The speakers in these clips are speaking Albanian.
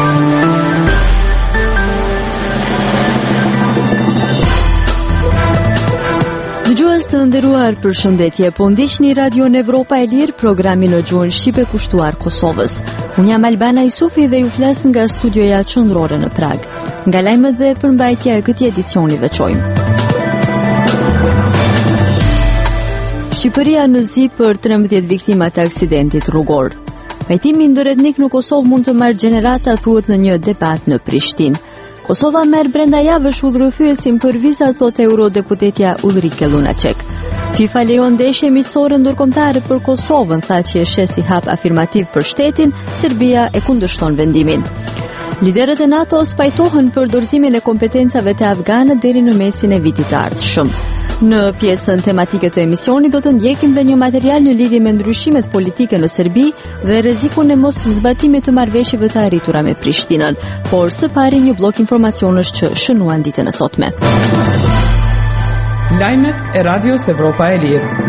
Dëgjues të nderuar, përshëndetje, po ndiqni Radion Evropa e Lirë, programin në gjuhën shqipe kushtuar Kosovës. Unë jam Albana Isufi dhe ju flas nga studioja qendrore në Prag. Nga lajmet dhe përmbajtja e këtij edicioni veçojmë. Shqipëria në zi për 13 viktima të aksidentit rrugor. Pajtimi ndëretnik në Kosovë mund të marrë gjenerata, thuhet në një debat në Prishtinë. Kosova merr brenda javësh udhërofyesin për viza, thot eurodeputetja Ulrike Lunacek. FIFA lejon ndeshje miqësore ndërkombëtare për Kosovën, tha që e sheh si hap afirmativ për shtetin, Serbia e kundërshton vendimin. Liderët e NATO-s pajtohen për dorëzimin e kompetencave të afganët deri në mesin e vitit të ardhshëm. Në pjesën tematike të emisionit do të ndjekim dhe një material në lidhje me ndryshimet politike në Serbi dhe rrezikun e mos zbatimit të marrëveshjeve të arritura me Prishtinën, por së pari një blok informacionesh që shënuan ditën e sotme. Lajmet e Radios Evropa e Lirë.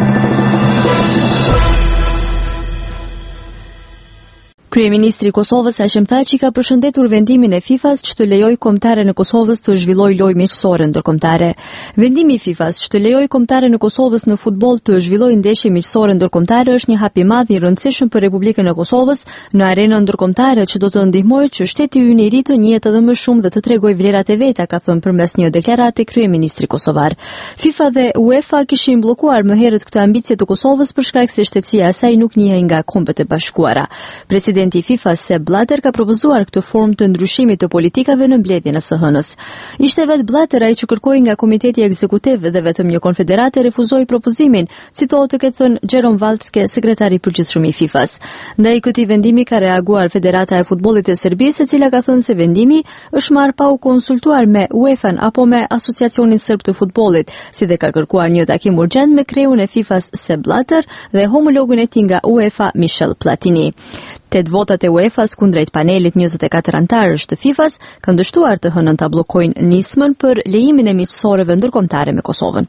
Kryeministri i Kosovës Hashim Thaçi ka përshëndetur vendimin e FIFA-s që të lejojë kombëtare në Kosovës të zhvillojë lojë miqësore ndërkombëtare. Vendimi i FIFA-s që të lejojë kombëtare në Kosovës në futboll të zhvillojë ndeshje miqësore ndërkombëtare është një hap i madh i rëndësishëm për Republikën e Kosovës në arenën ndërkombëtare që do të ndihmojë që shteti ynë i ri të njihet edhe më shumë dhe të tregojë vlerat e veta, ka thënë përmes një deklarate kryeministri kosovar. FIFA dhe UEFA kishin bllokuar më herët këtë ambicie të Kosovës për shkak se shtetësia e saj nuk njihej nga Kombet e Bashkuara. Presidenti i FIFA Sepp Blatter ka propozuar këtë formë të ndryshimit të politikave në mbledhjen e SHN-s. Ishte vetë Blatter ai që kërkoi nga Komiteti Ekzekutiv dhe vetëm një konfederate refuzoi propozimin, citohet të ketë thënë Jerome Valtske, sekretari i përgjithshëm i FIFA-s. Ndaj këtij vendimi ka reaguar Federata e Futbollit e Serbisë, e cila ka thënë se vendimi është marrë pa u konsultuar me UEFA-n apo me Asociacionin Serb të Futbollit, si dhe ka kërkuar një takim urgjent me kreun e FIFA-s Sepp Blatter dhe homologun e tij nga UEFA Michel Platini. 8 votat e UEFA-s kundrejt panelit 24 antarësh të FIFA-s kanë dështuar të hënën ta bllokojnë nismën për lejimin e miqësoreve ndërkombëtare me Kosovën.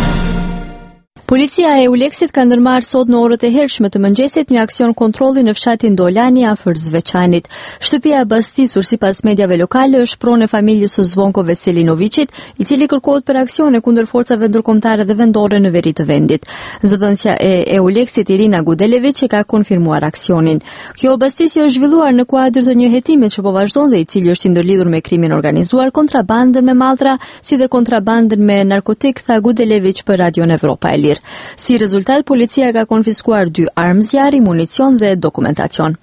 Policia e Euleksit ka ndërmarrë sot në orët e hershme të mëngjesit një aksion kontrolli në fshatin Dolani afër Zveçanit. Shtëpia e bastisur sipas mediave lokale është pronë e familjes së Zvonko Veselinovicit, i cili kërkohet për aksione kundër forcave ndërkombëtare dhe vendore në veri të vendit. Zëdhënësja e Euleksit Irina Gudelevic e ka konfirmuar aksionin. Kjo bastisje është zhvilluar në kuadër të një hetimi që po vazhdon dhe i cili është i ndërlidhur me krimin organizuar, kontrabandën me mallra, si dhe kontrabandën me narkotik, tha Gudelevic për Radion Evropa e Lirë. Si rezultat, policia ka konfiskuar 2 armë zjarri, municion dhe dokumentacion.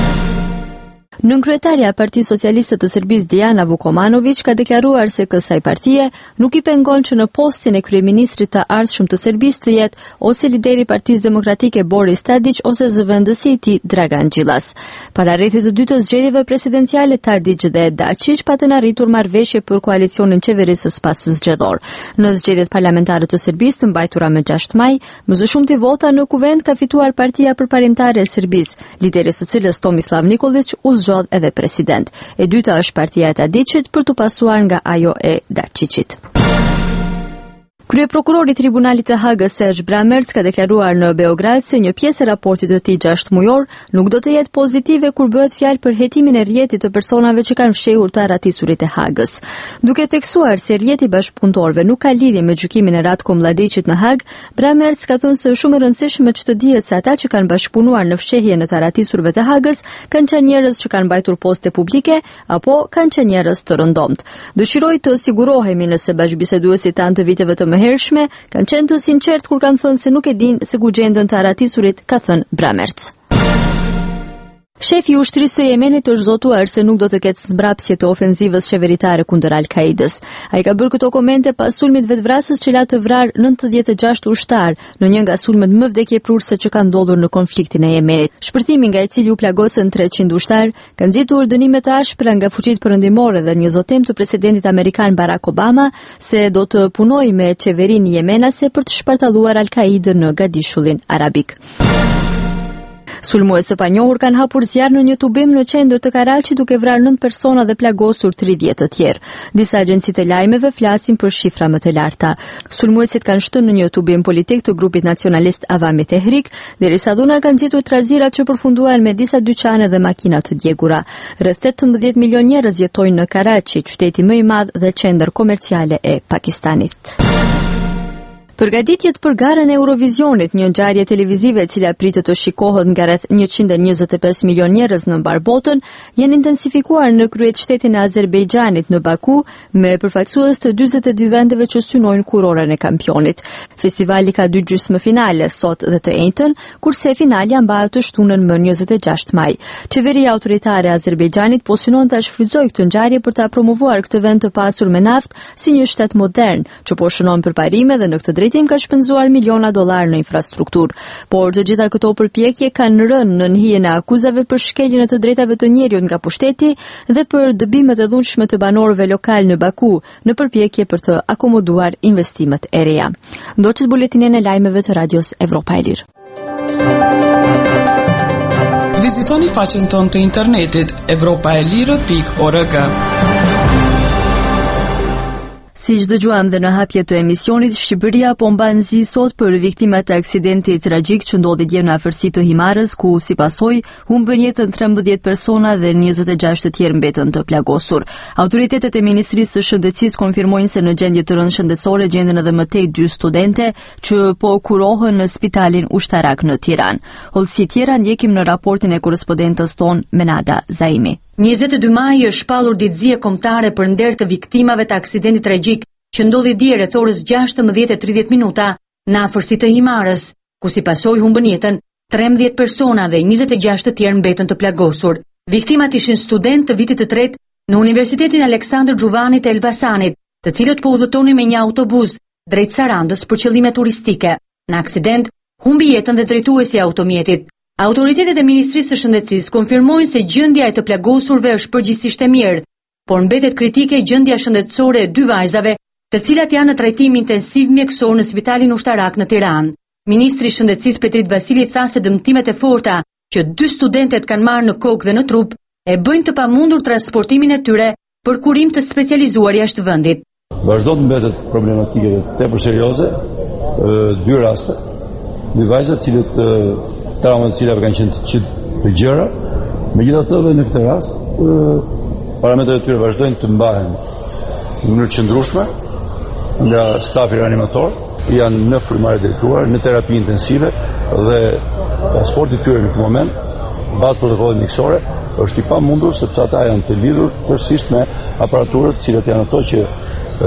Nënkryetaria e Partisë Socialiste të Serbisë Dijana Vukomanović ka deklaruar se kësaj partie nuk i pengon që në postin e kryeministrit të ardhshëm të Serbisë të jetë ose lideri i Partisë Demokratike Boris Tadić ose zëvendësi i tij Dragan Đilas. Para rrethit të dytë të zgjedhjeve presidenciale, Tadić dhe Dačić patën arritur marrëveshje për koalicionin qeverisës pas zgjedhor. Në zgjedhjet parlamentare të Serbisë të mbajtura më 6 maj, më së shumti vota në kuvend ka fituar Partia Përparimtare e Serbisë, lideri së cilës Tomislav Nikolić u zgjodh edhe president. E dyta është partia e Tadićit për të pasuar nga ajo e Dačićit. Kryeprokurori i Tribunalit të Hagës Serge Bramertz ka deklaruar në Beograd se një pjesë e raportit të tij 6 mujor nuk do të jetë pozitive kur bëhet fjalë për hetimin e rrjetit të personave që kanë fshehur të arratisurit e Hagës. Duke theksuar se rrjeti bashkëpunëtorëve nuk ka lidhje me gjykimin e Ratko Mladićit në Hag, Bramertz ka thënë se është shumë e rëndësishme që të dihet se ata që kanë bashkëpunuar në fshehjen e të arratisurve të Hagës kanë qenë njerëz që kanë mbajtur poste publike apo kanë qenë njerëz të rëndomt. Dëshiroj të sigurohemi nëse bashkëbiseduesit tanë të viteve të mëhershme kanë qenë të sinqert kur kanë thënë se nuk e dinë se ku gjenden të arratisurit, ka thënë Bramertz. Shefi i ushtrisë së Yemenit është zotuar se nuk do të ketë zbrapsje të ofenzivës qeveritare kundër Al-Kaidës. Ai ka bërë këto komente pas sulmit vetvrasës që la të vrarë 96 ushtar në një nga sulmet më vdekjeprurse që kanë ndodhur në konfliktin e Yemenit. Shpërtimi nga i cili u plagosën 300 ushtar ka nxitur dënime të ashpra nga fuqitë perëndimore dhe një zotim të presidentit amerikan Barack Obama se do të punojë me qeverinë yemenase për të shpartalluar Al-Kaidën në Gadishullin Arabik. Sulmues së panjohur kanë hapur zjarr në një tubim në qendër të Karaçit duke vrarë 9 persona dhe plagosur 30 të tjerë. Disa agjenci të lajmeve flasin për shifra më të larta. Sulmuesit kanë shtunë në një tubim politik të grupit nacionalist Avami Tehrik, derisa dhuna kanë nxitur trazirat që përfunduan me disa dyqane dhe makina të djegura. Rreth 18 milion njerëz jetojnë në Karaçi, qyteti më i madh dhe qendër komerciale e Pakistanit. Përgatitjet për garën e Eurovisionit, një ngjarje televizive e cila pritet të shikohet nga rreth 125 milion njerëz në mbar botën, janë intensifikuar në kryeshtetin e Azerbejxhanit në Baku, me përfaqësues të 42 vendeve që synojnë kurorën e kampionit. Festivali ka 2 gjysmëfinale, sot dhe të njëjtën, kurse finalja mbahet të shtunën më 26 maj. Qeveria autoritare e Azerbejxhanit po synon ta shfrytëzojë këtë ngjarje për ta promovuar këtë vend të pasur me naftë si një shtet modern, që po shënon përparime dhe në këtë drejtim ka shpenzuar miliona dollar në infrastrukturë. Por të gjitha këto përpjekje kanë rënë në hijen e akuzave për shkeljen e të drejtave të njerëzit nga pushteti dhe për dëbimet e dhunshme të banorëve lokal në Baku, në përpjekje për të akomoduar investimet e reja. Ndoqët buletinin e lajmeve të Radios Evropa e Lirë. Vizitoni faqen tonë të internetit evropaelire.org. Si që dëgjuam dhe në hapje të emisionit, Shqipëria po mban zi sot për viktimat e aksidentit tragjik që ndodhi dje në afërsi të Himarës, ku si pasojë humbën jetën 13 persona dhe 26 të tjerë mbetën të plagosur. Autoritetet e Ministrisë së Shëndetësisë konfirmojnë se në gjendje të rëndë shëndetësore gjenden edhe më tej 2 studente që po kurohen në Spitalin Ushtarak në Tiranë. Hollësi tjera ndjekim në raportin e korrespondentës tonë Menada Zaimi. 22 maj është shpallur ditëzia kombëtare për nder të viktimave të aksidentit tragjik që ndodhi dje rreth orës 16:30 në afërsi të Himarës, ku si pasojë humbën jetën 13 persona dhe 26 të tjerë mbetën të plagosur. Viktimat ishin studentë të vitit të tretë në Universitetin Aleksandër Xhuvani të Elbasanit, të cilët po udhëtonin me një autobus drejt Sarandës për qëllime turistike. Në aksident humbi jetën dhe drejtuesi i automjetit. Autoritetet e Ministrisë së Shëndetësisë konfirmojnë se gjendja e të plagosurve është përgjithsisht e mirë, por mbetet kritike gjendja shëndetësore e 2 vajzave, të cilat janë në trajtim intensiv mjekësor në Spitalin Ushtarak në Tiranë. Ministri i Shëndetësisë Petrit Vasili tha se dëmtimet e forta që 2 studentet kanë marrë në kokë dhe në trup e bëjnë të pamundur transportimin e tyre për kurim të specializuar jashtë vendit. Vazhdon të mbetet problematike tepër serioze, 2 raste, 2 vajza të cilët traumat të cilave kanë qenë të gjëra, megjithatë edhe në këtë rast parametrat e tyre vazhdojnë të mbahen në mënyrë të qëndrueshme nga stafi reanimator, janë në frymëmarrje drejtuar, në terapi intensive dhe transporti i tyre në këtë moment, mbas protokollit mjekësor, është i pamundur sepse ata janë të lidhur tërësisht me aparaturët të cilat janë ato që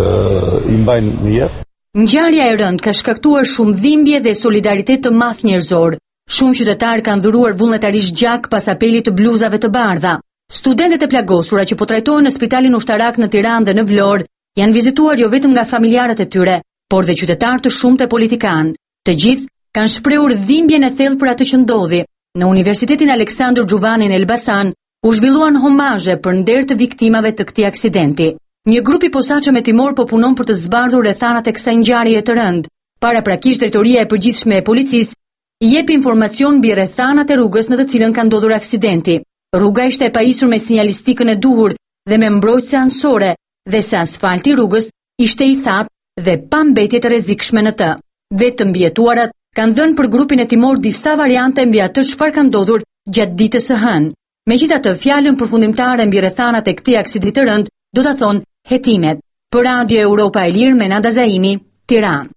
i mbajnë në jetë. Ngjarja e rëndë ka shkaktuar shumë dhimbje dhe solidaritet të madh njerëzor. Shumë qytetarë kanë dhuruar vullnetarisht gjak pas apelit të bluzave të bardha. Studentet e plagosura që po trajtohen në Spitalin Ushtarak në Tiranë dhe në Vlorë janë vizituar jo vetëm nga familjarët e tyre, por dhe qytetarë të shumtë e politikanë. Të gjithë kanë shprehur dhimbjen e thellë për atë që ndodhi. Në Universitetin Aleksandër Xhuvani në Elbasan u zhvilluan homazhe për nder të viktimave të këtij aksidenti. Një grup i posaçëm hetimor po punon për të zbardhur rrethanat e kësaj ngjarjeje të rëndë. Paraprakisht drejtoria e përgjithshme e policisë jep informacion mbi rrethanat e rrugës në të cilën ka ndodhur aksidenti. Rruga ishte e pajisur me sinjalistikën e duhur dhe me mbrojtëse anësore, dhe se asfalti i rrugës ishte i thatë dhe pa mbetje të rrezikshme në të. Vetë të mbijetuarat kanë dhënë për grupin hetimor disa variante mbi atë çfarë ka ndodhur gjatë ditës së hënë. Megjithatë, fjalën përfundimtare mbi rrethanat e këtij aksidenti të rënd do ta thonë hetimet. Për Radio Europa e Lirë, Menada Zaimi, Tiranë.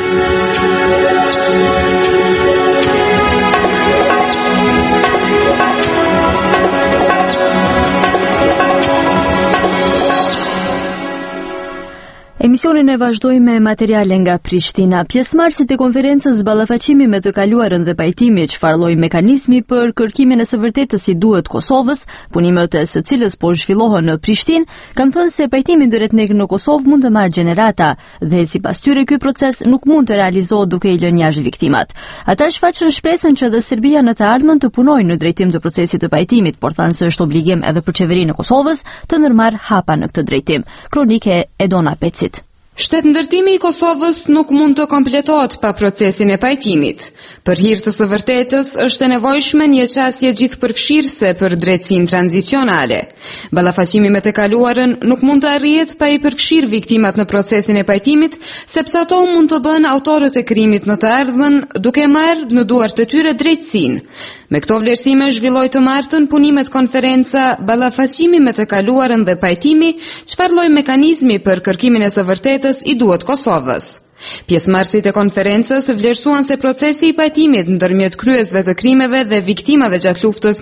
Emisionin e vazhdojmë me materiale nga Prishtina. Pjesëmarrësit e konferencës ballafaqimi me të kaluarën dhe pajtimi çfarë lloj mekanizmi për kërkimin e së vërtetës si duhet Kosovës, punimet e së cilës po zhvillohen në Prishtinë, kanë thënë se pajtimi dyretnik në Kosovë mund të marrë gjenerata dhe sipas tyre ky proces nuk mund të realizohet duke i lënë jashtë viktimat. Ata shfaqën shpresën që edhe Serbia në të ardhmen të punojë në drejtim të procesit të pajtimit, por thanë se është obligim edhe për qeverinë e Kosovës të ndërmarrë hapa në këtë drejtim. Kronike e Dona Pecit. Shtetëndërtimi i Kosovës nuk mund të kompletohet pa procesin e pajtimit. Për hir të së vërtetës, është e nevojshme një qasje gjithëpërfshirëse për drejtësinë tranzicionale. Ballafaqimi me të kaluarën nuk mund të arrihet pa i përfshirë viktimat në procesin e pajtimit, sepse ato mund të bëhen autorët e krimit në të ardhmen, duke marrë në duart e tyre drejtësinë. Me këto vlerësime zhvilloi të martën punimet konferenca Ballafaqimi me të kaluarën dhe pajtimi, çfarë lloj mekanizmi për kërkimin e së vërtetës i duhet Kosovës. Pjesëmarrësit e konferencës vlerësuan se procesi i pajtimit ndërmjet kryesve të krimeve dhe viktimave gjatë luftës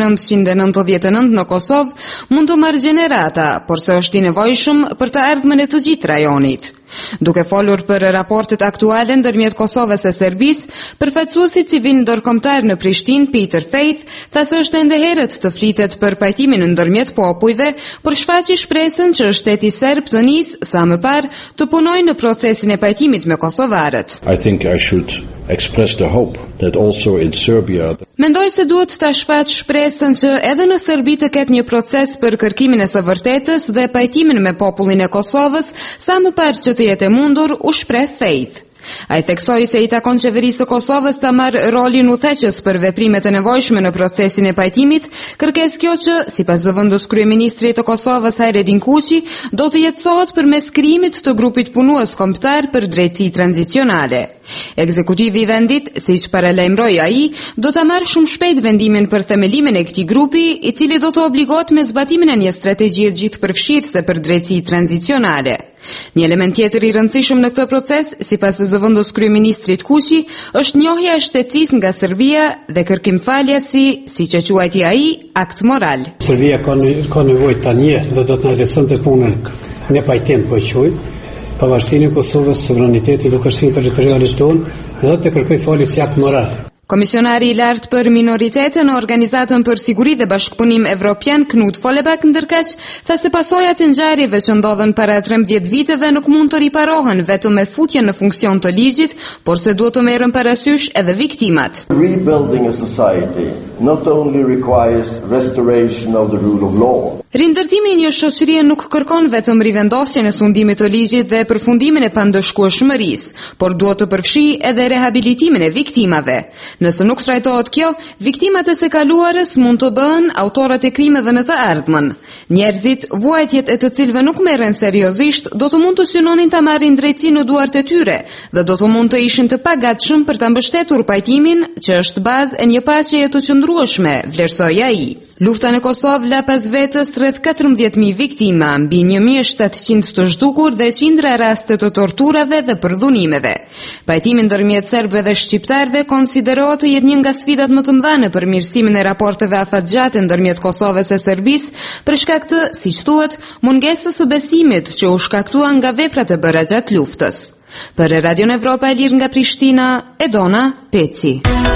1999 në Kosovë mund të marrë gjenerata, por se është i nevojshëm për të ardhmen e të gjithë rajonit. Duke folur për raportet aktuale ndërmjet Kosovës e Serbisë, përfaqësuesi civil ndërkombëtar në Prishtinë, Peter Faith, tha se është ende herët të flitet për pajtimin ndërmjet popujve, por shfaqi shpresën që shteti serb të nisë sa më parë të punojë në procesin e pajtimit me kosovarët. I think I should express the hope that also in Serbia. Mendoj se duhet ta shfaq shpresën që edhe në Serbi të ketë një proces për kërkimin e së vërtetës dhe pajtimin me popullin e Kosovës, sa më parë që të jetë e mundur, u shpreh Faith. Ai theksoi se i takon qeverisë së Kosovës ta marrë rolin udhëheqës për veprimet e nevojshme në procesin e pajtimit, kërkesë kjo që, sipas zëvendës kryeministrit të Kosovës Hajredin Kuqi, do të jetësohet përmes krijimit të grupit punues kombëtar për drejtësi tranzicionale. Ekzekutivi i vendit, siç paralajmëroi ai, do ta marrë shumë shpejt vendimin për themelimin e këtij grupi, i cili do të obligohet me zbatimin e një strategjie gjithëpërfshirëse për drejtësi tranzicionale. Një element tjetër i rëndësishëm në këtë proces, sipas zëvendës kryeministrit Kuqi, është njohja e shtetësisë nga Serbia dhe kërkimfalja siç e quajti ai, akt moral. Serbia ka nevojë tani dhe do të na lësonte punën në pajtim po quaj, pavarësinë e Kosovës, sovranitetin dhe kërcinë territoriale tonë, dhe të kërkoj falje si akt moral. Komisionari i lartë për minoritete në Organizatën për Siguri dhe Bashkëpunim Evropian, Knut Follebakk, ndërkaq, tha se pasojat e ngjarjeve që ndodhen para 13 viteve nuk mund të riparohen vetëm me futjen në funksion të ligjit, por se duhet të merren parasysh edhe viktimat. Rebuilding a society not only requires restoration of the rule of law. Rindërtimi i një shoqërie nuk kërkon vetëm rivendosjen e sundimit të ligjit dhe përfundimin e pandëshkueshmërisë, por duhet të përfshijë edhe rehabilitimin e viktimave. Nëse nuk trajtohet kjo, viktimat e së kaluarës mund të bëhen autorët e krimeve në të ardhmen. Njerëzit, vuajtjet e të cilëve nuk merren seriozisht, do të mund të synonin ta marrin drejtësinë në duart e tyre dhe do të mund të ishin të pagatshëm për ta mbështetur pajtimin, që është bazë e një paqeje të qëndrueshme, vlerësoi ai. Lufta në Kosovë la pas vetës rreth 14.000 viktima, mbi 1.700 të zhdukur dhe qindra raste të torturave dhe përdhunimeve. Pajtimi ndërmjet serbëve dhe shqiptarëve konsiderohet të jetë një nga sfidat më të mëdha në përmirësimin e raporteve afatgjate ndërmjet Kosovës e Serbisë, për shkak të, siç thuhet, mungesës së besimit që u shkaktua nga veprat e bëra gjatë luftës. Për Radio Evropa e Lirë nga Prishtina, Edona Peci.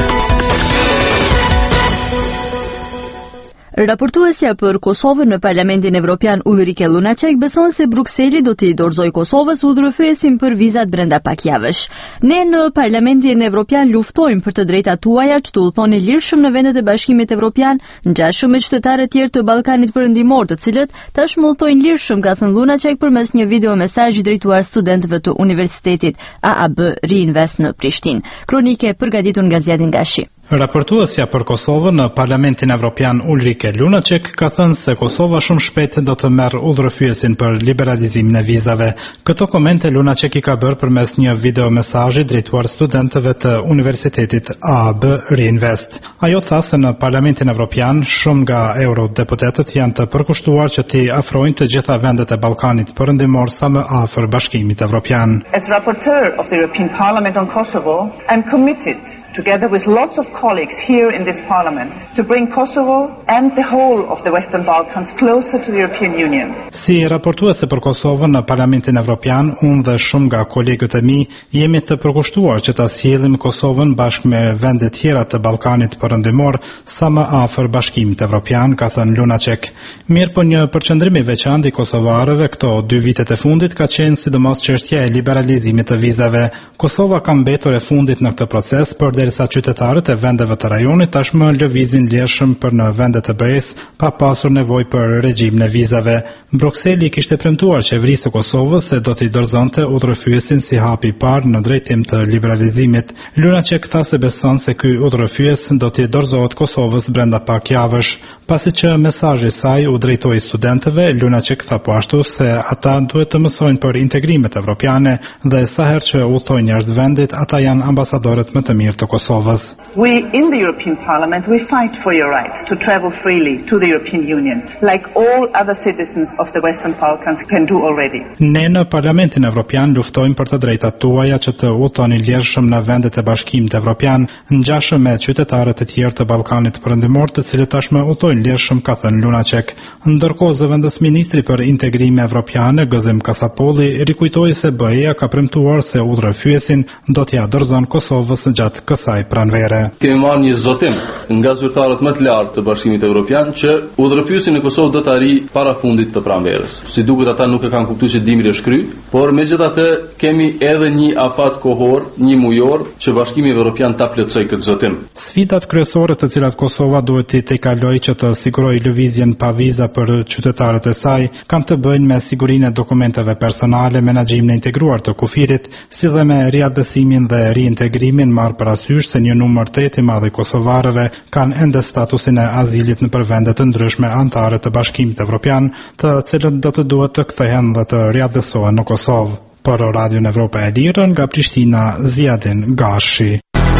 Raportuesja për Kosovën në Parlamentin Evropian Ulrike Lunacek beson se Brukseli do t'i dorëzojë Kosovës udhërrëfyesin për vizat brenda pak javësh. Ne në Parlamentin Evropian luftojmë për të drejtat tuaja që të udhëtoni lirshëm në vendet e Bashkimit Evropian, ngjashëm me qytetarët tjerë të Ballkanit Perëndimor, të cilët tashmë udhëtojnë lirshëm, ka thënë Lunacek përmes një video mesazhi drejtuar studentëve të Universitetit AAB Reinvest në Prishtinë. Kronike përgatitur nga Zjadin Gashi. Raportuesja për Kosovën në Parlamentin Evropian Ulrike Lunacek ka thënë se Kosova shumë shpejt do të merr udhërrëfyesin për liberalizimin e vizave. Këto komente Lunacek i ka bërë përmes një video mesazhi drejtuar studentëve të Universitetit AAB Reinvest. Ajo tha se në Parlamentin Evropian shumë nga eurodeputetët janë të përkushtuar që t'i afrojnë të gjitha vendet e Ballkanit Perëndimor sa më afër Bashkimit Evropian. As rapporteur of the European Parliament on Kosovo, I'm committed, together with lots of colleagues here in this Parliament, to bring Kosovo and the whole of the Western Balkans closer to the European Union. Si raportuese për Kosovën në Parlamentin Evropian, unë dhe shumë nga kolegët e mi jemi të përkushtuar që ta sjellim Kosovën bashkë me vende tjera të Ballkanit Perëndimor sa më afër Bashkimit Evropian, ka thënë Lunacek. Mirë, po një përqendrim i veçantë i kosovarëve këto 2 vitet e fundit ka qenë sidomos çështja e liberalizimit të vizave. Kosova ka mbetur e fundit në këtë proces, përderisa qytetarët e vendeve të rajonit tashmë lëvizin lirshëm për në vendet e BE-s pa pasur nevojë për regjimin e vizave. Brukseli kishte premtuar qeverisë së Kosovës se do t'i dorëzonte udhërfyesin si hapi i parë në drejtim të liberalizimit. Lunacek tha se beson se ky udhërfyes do t'i dorëzohet Kosovës brenda pak javësh. Pasi që mesazhi i saj u drejtoi studentëve, Lunacek tha po ashtu se ata duhet të mësojnë për integrimet evropiane dhe sa herë që udhtojnë jashtë vendit, ata janë ambasadorët më të mirë të Kosovës. We in the European Parliament we fight for your right to travel freely to the European Union, like all other citizens of the Western Balkans can do already. Ne në Parlamentin Evropian luftojmë për të drejtat tuaja që të udhtoni lirshëm në vendet e Bashkimit Evropian, ngjashëm me qytetarët e tjerë të Ballkanit Perëndimor, të cilët tashmë udhtojnë lirshëm, ka thënë Lunacek. Ndërkohë, zëvendës ministri për integrime evropiane Gëzim Kasapolli rikujtoi se BE-ja ka premtuar se udhërfyesin do t'ia dorëzon Kosovës gjatë kësaj pranvere. Kemi marrë një zotim nga zyrtarët më të lartë të Bashkimit Evropian që udhërfyesin në Kosovë do të arrijë para fundit të pranverës. Si duket ata nuk e kanë kuptuar se dimri është kry, por megjithatë kemi edhe një afat kohor, një mujor që Bashkimi Evropian ta plotësoj këtë zotim. Sfidat kryesore të cilat Kosova duhet t'i kalojë që të sigurojë lëvizjen pa viza për qytetarët e saj kanë të bëjnë me sigurinë e dokumenteve personale, menaxhimin e integruar të kufirit, si dhe me riadësimin dhe riintegrimin, marrë parasysh se një numër të i madh i kosovarëve kanë ende statusin e azilit në vende të ndryshme anëtare të Bashkimit Evropian, të cilët do të duhet të kthehen dhe të riadësohen në Kosovë. Për Radion Evropa e Lirë, nga Prishtina, Ziadin Gashi.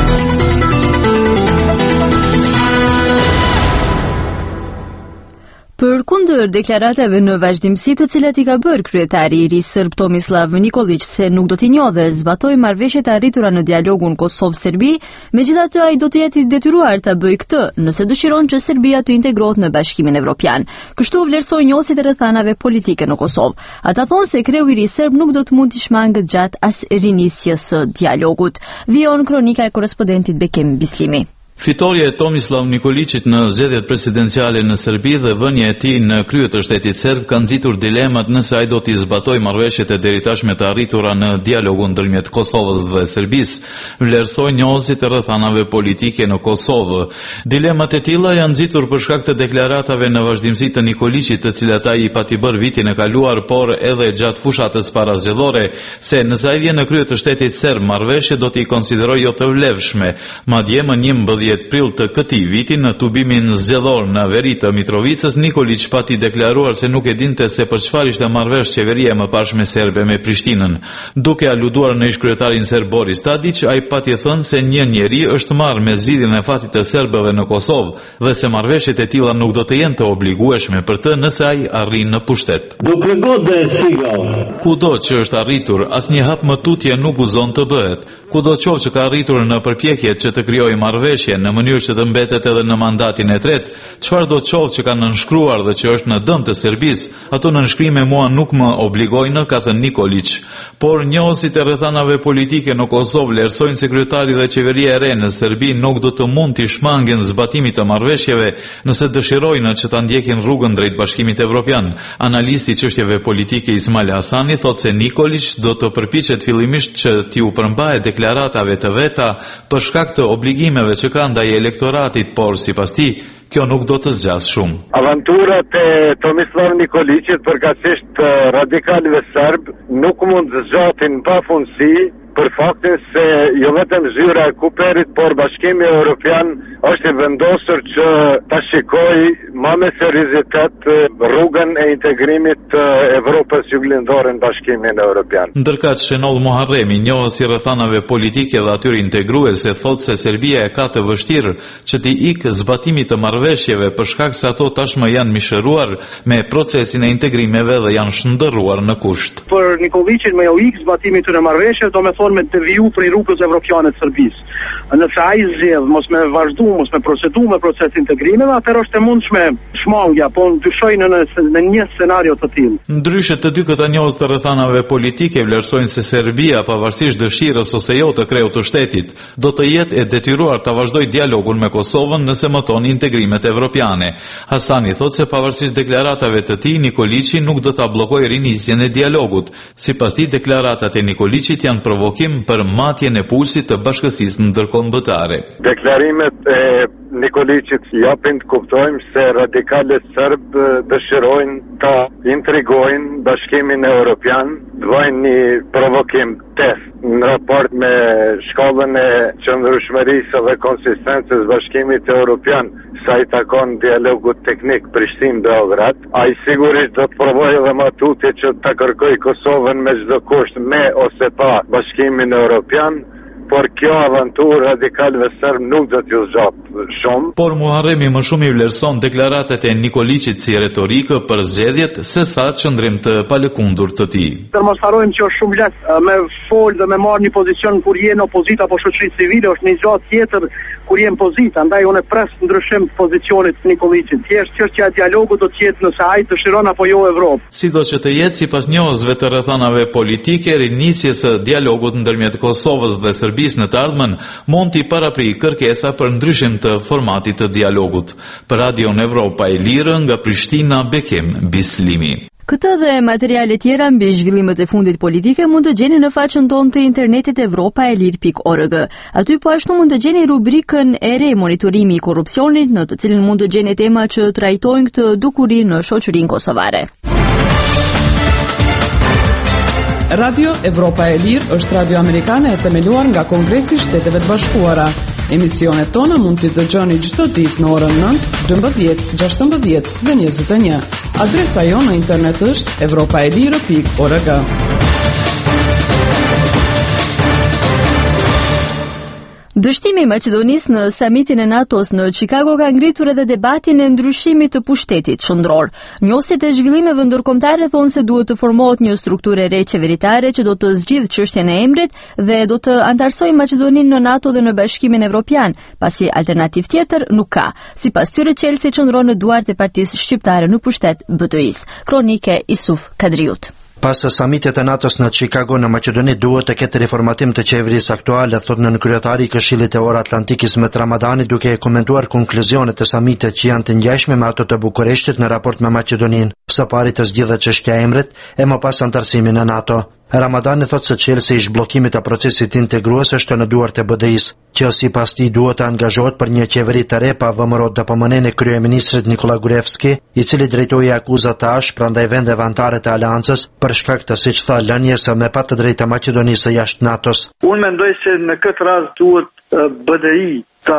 Përkundër deklaratave në vazhdimsi të cilat i ka bërë kryetari i ri serb Tomislav Nikolić se nuk do t'i njohë zbatoj marrëveshjet arritura në dialogun Kosovë-Serbi, megjithatë ai do të jetë i detyruar ta bëjë këtë nëse dëshiron që Serbia të integrohet në Bashkimin Evropian. Kështu vlerësoi njësit e rrethanave politike në Kosovë. Ata thonë se kreu i ri serb nuk do të mund t'i shmangët gjatë as rinisjes së dialogut. Vijon kronika e korrespondentit Bekem Bislimi. Fitoria e Tomislav Nikolićit në zgjedhjet presidenciale në Serbi dhe vënia e tij në krye të shtetit serb kanë nxitur dilemat nëse ai do t'i zbatojë marrëveshjet e deritashme të arritura në dialogun ndërmjet Kosovës dhe Serbisë, vlerësoi njohësit e rrethanave politike në Kosovë. Dilemat e tilla janë nxitur për shkak të deklaratave në vazhdimsi të Nikolićit, të cilat ai i pati bërë vitin e kaluar, por edhe gjatë fushatës parazgjedhore, se nëse ai vjen në krye të shtetit serb, marrëveshjet do t'i konsiderojë jo të vlefshme. Madje më 11 prill të këtij viti në tubimin zgjedhor në veri të Mitrovicës, Nikolić pati deklaruar se nuk e dinte se për çfarë ishte marrëvesh qeveria e mëparshme serbe me Prishtinën. Duke aluduar në ish-kryetarin serb Boris Tadić, ai pati thënë se një njeri është marrë me zgjidhjen e fatit të serbëve në Kosovë dhe se marrëveshjet e tilla nuk do të jenë të obligueshme për të nëse ai arrin në pushtet. Kudo që është arritur, asnjë hap më tutje nuk guzon të bëhet. Kudo qoftë që ka arritur në përpjekjet që të krijojë marrëveshje në mënyrë që të mbetet edhe në mandatin e tretë, çfarë do të qoftë që ka nënshkruar dhe që është në dëm të Serbisë, ato nënshkrime mua nuk më obligojnë, ka thënë Nikolić. Por njohësit e rrethanave politike në Kosovë vlerësojnë se kryetari dhe qeveria e re në Serbi nuk do të mund t'i shmangin zbatimit të marrëveshjeve nëse dëshirojnë që ta ndjekin rrugën drejt Bashkimit Evropian. Analisti i çështjeve politike Ismail Hasani thotë se Nikolić do të përpiqet fillimisht që t'i u përmbajë deklaratave të veta për shkak të obligimeve që ka ndaj elektoratit, por sipas tij kjo nuk do të zgjas shumë. Avanturat e Tomislav Nikolićit përkatësisht radikalëve serb nuk mund të zgjatin pafundësi për faktin se jo vetëm zyra e Kuperit, por Bashkimi Evropian është i vendosur që ta shikojë më me seriozitet rrugën e integrimit të Evropës juglindore në Bashkimin Evropian. Ndërkëtë Shenol Muharremi, njohës i rrethanave politike dhe atyre integruese, thotë se Serbia e ka të vështirë që t'i ikë zbatimit të marrëveshjeve për shkak se ato tashmë janë mishëruar me procesin e integrimeve dhe janë shndërruar në kusht. Për Nikolićin me u ikë zbatimit të marrëveshjeve do me thonë me deviju prej rrugës evropiane të Serbisë. Nëse ai zgjedh mos me vazhdu, mos me procedu me proces integrime, edhe atëherë është e mundshme shmangja, po dyshoj në një scenario të tillë. Ndryshe të dy këta njohës të rrethanave politike vlerësojnë se Serbia, pavarësisht dëshirës ose jo të kreut të shtetit, do të jetë e detyruar të vazhdojë dialogun me Kosovën nëse mëton integrimet evropiane. Hasani thotë se pavarësisht deklaratave të tij, Nikoliçi nuk do ta bllokojë rinisjen e dialogut. Sipas tij, deklaratat e Nikoliçit janë provokim për matjen e pulsit të bashkësisë ndërkombëtare. Deklarimet e Nikoliçit japin të kuptojmë se radikalet serb dëshirojnë ta intrigojnë Bashkimin Evropian, të bëjnë një provokim test në raport me shkallën e qëndrueshmërisë dhe konsistencës Bashkimit Evropian sa i takon dialogut teknik Prishtinë-Beograd. Ai sigurisht do të provojë edhe më tutje që ta kërkojë Kosovën me çdo kusht, me ose pa Bashkimin Evropian. Por kjo avanturë radikalëve serb nuk do t'ju zgjat shumë. Por Muharremi më shumë i vlerëson deklaratat e Nikoliçit si retorikë për zgjedhjet se sa qëndrim të palëkundur të tij. Mos harrojmë që është shumë lehtë me fol dhe me marrë një pozicion kur je në opozitë apo shoqëri civile, është një gjë tjetër kur je në pozitë. Andaj unë pres ndryshim të pozicionit të Nikoliçit. Thjesht çështja e dialogut do të jetë nëse ai dëshiron apo jo Evropë. Sido që të jetë, sipas njohësve të rrethanave politike, rinisja e dialogut ndërmjet Kosovës dhe Serbisë në të ardhmen mund t'i paraprijë kërkesa për ndryshim të formatit të dialogut. Për Radion Evropa e Lirë, nga Prishtina, Bekim Bislimi. Këtë dhe materiale tjera mbi zhvillimet e fundit politike mund të gjeni në faqen tonë të internetit evropaelir.org. Aty po ashtu mund të gjeni rubrikën e re monitorimi i korrupsionit, në të cilin mund të gjeni tema që trajtojnë këtë dukuri në shoqërinë kosovare. Radio Evropa e Lirë është radio amerikane e themeluar nga Kongresi i Shteteve të Bashkuara. Emisionet tona mund t'i dëgjoni çdo ditë në orën 9, 12, 16 dhe 21. Adresa jonë në internet është evropaelirë.org. Dështimi i Maqedonisë në samitin e NATO-s në Chicago ka ngritur edhe debatin e ndryshimit të pushtetit qendror. Njohësit e zhvillimeve ndërkombëtare thonë se duhet të formohet një strukturë e re qeveritare që do të zgjidhë çështjen e emrit dhe do të antarësojë Maqedoninë në NATO dhe në Bashkimin Evropian, pasi alternativë tjetër nuk ka. Sipas tyre, Chelsea qëndron në duart e Partisë Shqiptare në pushtet BDI-s. Kronike Isuf Kadriut. Pas samitit e NATO-s në Chicago në Maqedoni duhet të ketë reformatim të qeverisë aktuale, thot në kryetari i Këshillit Euro-Atlantikis Met Ramadani, duke komentuar konkluzionet e samitit që janë të ngjashme me ato të Bukureshtit në raport me Maqedoninë. Së pari të zgjidhet çështja e emrit e më pas antarësimin në NATO. Ramadani thot se Chelsea i zhbllokimit të procesit integrues është në duart e BDI-s, që sipas tij duhet të angazhohet për një qeveri të re pa vëmëro DPMN e kryeministrit Nikola Gruevski, i cili drejtoi akuzat tash prandaj vendeve anëtare të aleancës për shkak të, siç tha, lënies me pa të drejtë të Maqedonisë jashtë NATO-s. Unë mendoj se në këtë rast duhet BDI ta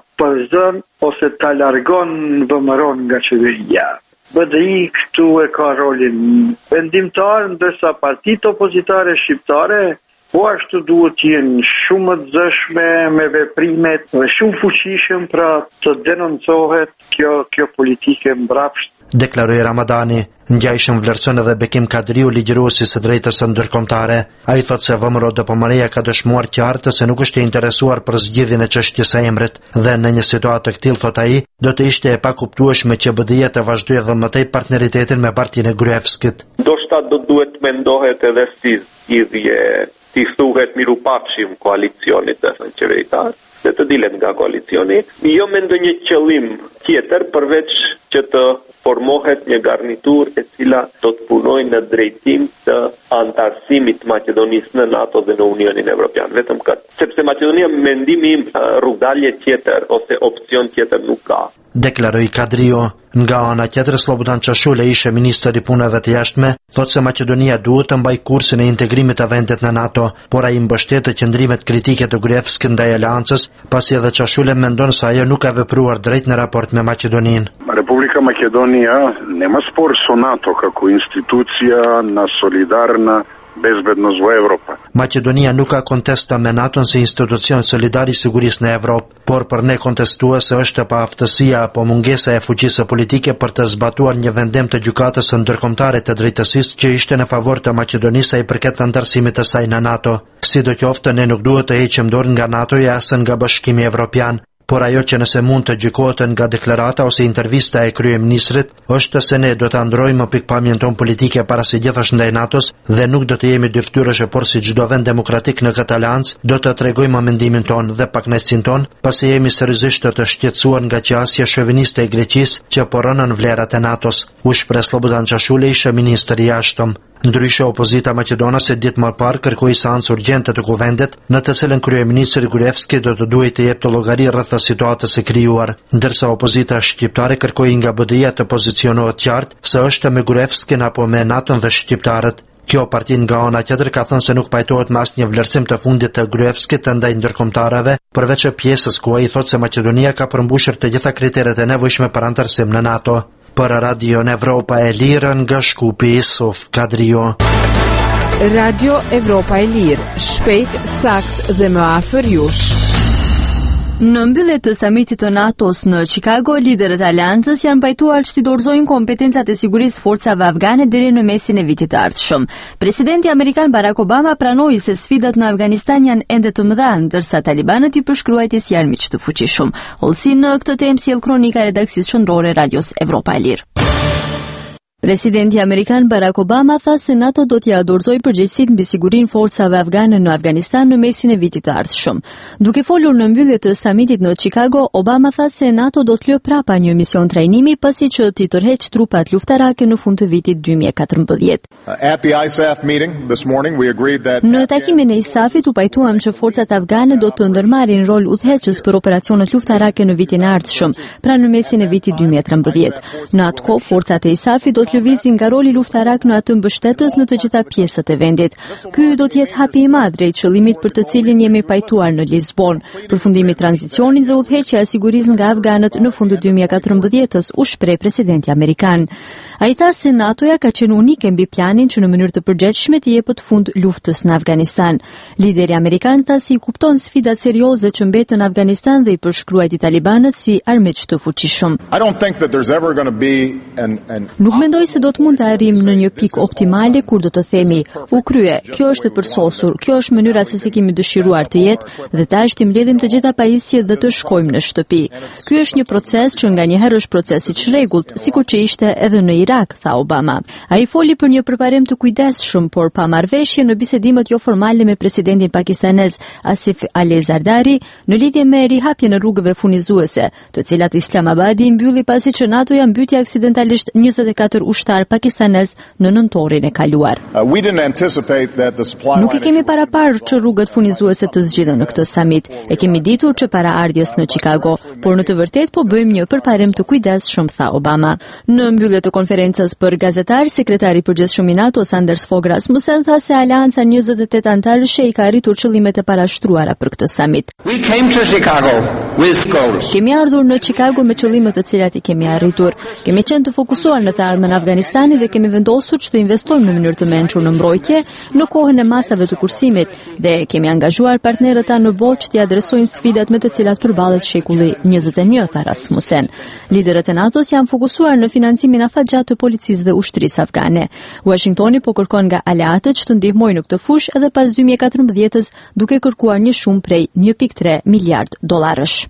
përzon ose ta largon vëmëron nga qeveria. BDI këtu e ka rolin vendimtar, ndërsa partitë opozitare shqiptare po ashtu duhet të jenë shumë të zëshme me veprimet dhe shumë fuqishëm pra të denoncohet kjo politike mbrapsht. Deklaroi Ramadani. Ngjajshëm vlerëson edhe Bekim Kadriu, ligjëruesi së drejtës së ndërkombëtare. Ai thotë se vëmëro DPMN-ja ka dëshmuar qartë se nuk është e interesuar për zgjidhjen e çështjes së emrit dhe në një situatë të tillë, thotë ai, do të ishte e pakuptueshme që BDI-ja të vazhdojë edhe më tej partneritetin me partinë e Gruevskit. Ndoshta do duhet mendohet edhe si zgjidhje, si thuhet mirupafshim koalicionit të qeveritar, se të dilet nga koalicioni, jo me ndonjë qëllim tjetër përveç që të formohet një garnitur e cila do të punojë në drejtim të antarësimit të Maqedonisë në NATO dhe në Unionin Evropian. Vetëm këtë. Sepse Maqedonia, mendimi im, rrugdalje tjetër ose opcion tjetër nuk ka. Deklaroi Kadrio. Nga ana tjetër, Slobodan Çashule, ishte ministri i punëve të jashtme, thotë se Maqedonia duhet të mbajë kursin e integrimit të vendit në NATO, por ai mbështet të qëndrimet kritike të Gruevskit ndaj aleancës, pasi edhe Çashule mendon se ajo nuk ka vepruar drejt në raport me Maqedoninë. Republika Македонија нема спор со НАТО како институција на солидарна bezbednost во Европа. Maqedonia nuk ka kontesta me NATO si institucion solidar i sigurisë në Evropë, por për ne kontestuese është pa aftësia apo mungesa e fuqisë politike për të zbatuar një vendim të gjykatës së ndërkombëtare të drejtësisë që ishte në favor të Maqedonisë i përket antarësimit të saj në NATO. Sidoqoftë, ne nuk duhet të heqim dorë nga NATO-ja as nga Bashkimi Evropian. por ajo që nëse mund të gjykohet nga deklarata ose intervista e kryeministrit është se ne do të ndrojmë pikpamjen tonë politike para së gjithash ndaj NATO-s dhe nuk do të jemi dyftyrëshe, por si çdo vend demokratik në këtë aleancë do të tregojmë mendimin tonë dhe pakënaqësinë tonë, pasi jemi seriozisht të shqetësuar nga qasja shoviniste e Greqisë që porronën vlerat e NATO-s, u shpreh Slobodan Çashuli, ish ministër i jashtëm. Ndryshe, opozita maqedonase ditë më parë kërkoi seancë urgjente të kuvendit, në të cilën kryeministri Gruevski do të duhej të jepte llogari rreth situatës së krijuar, ndërsa opozita shqiptare kërkoi nga BDI të pozicionohet qartë se është me Gruevskin apo me NATO-n dhe shqiptarët. Kjo parti nga ana tjetër ka thënë se nuk pajtohet me asnjë vlerësim të fundit të Gruevskit ndaj ndërkombëtarëve, përveç pjesës ku ai thotë se Maqedonia ka përmbushur të gjitha kriteret e nevojshme për antarësim në NATO. Për Radio Evropa e Lirë nga Shkupi, Isuf Kadrio. Radio Evropa e Lirë, shpejt, sakt dhe më afër jush. Në mbyllje të samitit të NATO-s në Chicago, liderët e aleancës janë pajtuar që t'i dorëzojnë kompetencat e sigurisë forcave afgane deri në mesin e vitit të ardhshëm. Presidenti amerikan Barack Obama pranoi se sfidat në Afganistan janë ende të mëdha, ndërsa talibanët i përshkruajtjes janë miq të fuqishëm. Olsi në këtë temë sjell kronika e redaksisë qendrore Radios Evropa e Lirë. Presidenti amerikan Barack Obama tha se NATO do t'ia dorëzojë përgjegjësitë mbi sigurinë forcave afgane në Afganistan në mesin e vitit të ardhshëm. Duke folur në mbyllje të samitit në Chicago, Obama tha se NATO do të lë prapa një mision trajnimi pasi që t'i tërheq trupat luftarake në fund të vitit 2014. Në takimin e ISAF-it u pajtuam që forcat afgane do të ndërmarrin rol udhëheqës për operacionet luftarake në vitin e ardhshëm, pra në mesin e vitit 2013. Në atë kohë forcat e ISAF-it do lëvizin nga roli luftarak në atë mbështetës në të gjitha pjesët e vendit. Ky do të jetë hapi i madh drejt qëllimit për të cilin jemi pajtuar në Lisbon, përfundimi i tranzicionit dhe udhëheqja e sigurisë nga afganët në fund të 2014-s, u shpreh presidenti amerikan. Ai tha se NATO-ja ka qenë unike mbi planin që në mënyrë të përgjithshme të jepet fund luftës në Afganistan. Lideri amerikan tha se i kupton sfidat serioze që mbeten në Afganistan dhe i përshkruajti talibanët si armiq të fuqishëm. Nuk mendoj se do të mund të arrijmë në një pikë optimale kur do të themi u krye, kjo është e përsosur, kjo është mënyra se si kemi dëshiruar të jetë dhe tash të mbledhim të gjitha pajisjet dhe të shkojmë në shtëpi. Ky është një proces që nganjëherë është proces i çrregullt, sikur që ishte edhe në Irak, tha Obama. Ai foli për një përparim të kujdesshëm, por pa marrëveshje në bisedimet jo formale me presidentin pakistanez Asif Ali Zardari në lidhje me rihapjen e rrugëve furnizuese, të cilat Islamabadi i mbylli pasi që NATO-ja mbyti aksidentalisht 24 ushtar pakistanez në nëntorin e kaluar. Nuk e kemi paraparë që rrugët furnizuese të zgjidhen në këtë summit. E kemi ditur që para ardhjes në Chicago, por në të vërtetë po bëjmë një përparim të kujdesshëm, tha Obama. Në mbyllje të konferencës për gazetar, sekretari i përgjithshëm i NATO Anders Fogh Rasmussen tha se aleanca 28 antarësh i ka arritur qëllimet e parashtruara për këtë summit. Kemi ardhur në Chicago me qëllimet të cilat i kemi arritur. Kemi qenë të fokusuar në të ardhmen në Afganistani dhe kemi vendosur që të investojmë në mënyrë të mençur në mbrojtje në kohën e masave të kursimit dhe kemi angazhuar partnerët tanë në botë që t'i adresojnë sfidat me të cilat përballet shekulli 21, tha Rasmussen. Liderët e NATO-s janë fokusuar në financimin afatgjatë të policisë dhe ushtrisë afgane. Washingtoni po kërkon nga aleatët që të ndihmojnë në këtë fushë edhe pas 2014-s, duke kërkuar një shumë prej 1.3 miliard dollarësh.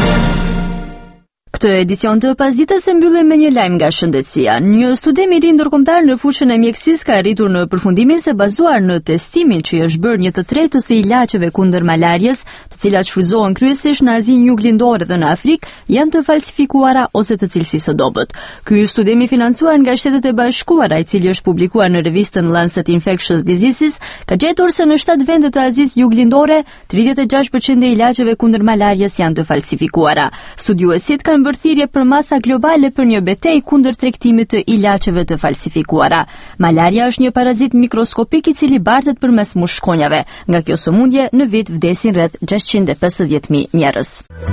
Këtë edicion të pasdites e mbyllim me një lajm nga shëndetësia. Një studim i ri ndërkombëtar në fushën e mjekësisë ka arritur në përfundimin se bazuar në testimin që i është bërë 1/3 e ilaçeve kundër malarias, të cilat shfrytëzohen kryesisht në Azinë Juglindore dhe në Afrikë, janë të falsifikuara ose të cilësisë së dobët. Ky studim i financuar nga Shtetet e Bashkuara, i cili është publikuar në revistën Lancet Infectious Diseases, ka gjetur se në 7 vende të Azisë Juglindore, 36% e ilaçeve kundër malarias janë të falsifikuara. Studiuesit kanë bërë thirrje për masa globale për një betejë kundër tregtimit të ilaçeve të falsifikuara. Malaria është një parazit mikroskopik i cili bartet përmes mushkonjave. Nga kjo sëmundje në vit vdesin rreth 650.000 njerëz.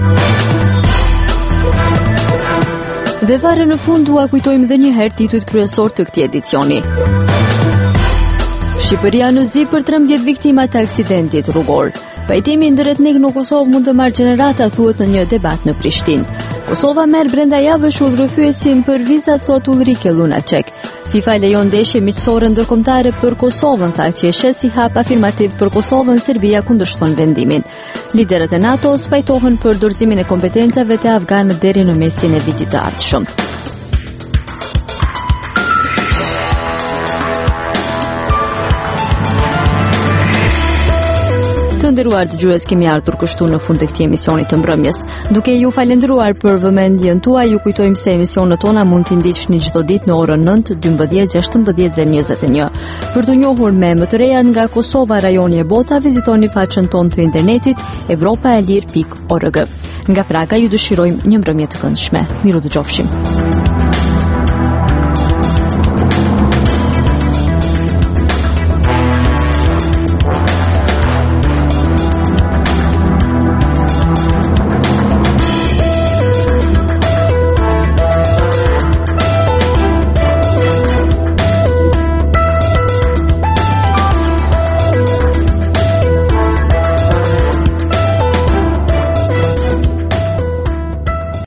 Dhe fare në fund dua kujtojmë edhe një herë titujt kryesor të këtij edicioni. Shqipëria në zi për 13 viktima të aksidentit rrugor. Pajtimi ndër etnik në Kosovë mund të marrë gjenerata, thuhet në një debat në Prishtinë. Kosova merr brenda javësh udhërrëfyesin për vizat, thot Ulrike Lunacek. FIFA lejon ndeshje miqësore ndërkombëtare për Kosovën, tha që e sheh si hap afirmativ për Kosovën. Serbia kundërshton vendimin. Liderët e NATO-s pajtohen për dorëzimin e kompetencave të afganët deri në mesin e vitit të ardhshëm. Të nderuar dëgjues, kemi ardhur kështu në fund të këtij emisioni të mbrëmjes. Duke ju falendëruar për vëmendjen tuaj, ju kujtojmë se emisionet tona mund t'i ndiqni çdo ditë në orën 9, 12, 16 dhe 21. Për të njohur më të reja nga Kosova, rajoni e bota, vizitoni faqen tonë të internetit evropaelir.org. Nga Praga ju dëshirojmë një mbrëmje të këndshme. Miru dëgjofshim.